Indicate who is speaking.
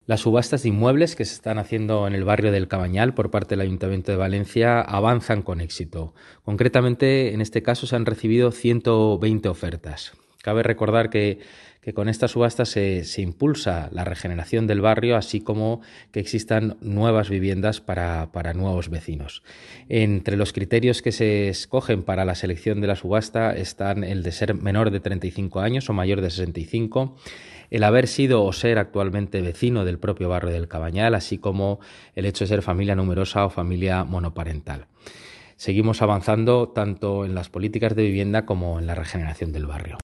Speaker 1: Las subastas de inmuebles que se están haciendo en el barrio del Cabañal por parte del Ayuntamiento de Valencia avanzan con éxito. Concretamente, en este caso se han recibido 120 ofertas. Cabe recordar que con esta subasta se impulsa la regeneración del barrio, así como que existan nuevas viviendas para nuevos vecinos. Entre los criterios que se escogen para la selección de la subasta están el de ser menor de 35 años o mayor de 65, el haber sido o ser actualmente vecino del propio barrio del Cabañal, así como el hecho de ser familia numerosa o familia monoparental. Seguimos avanzando tanto en las políticas de vivienda como en la regeneración del barrio.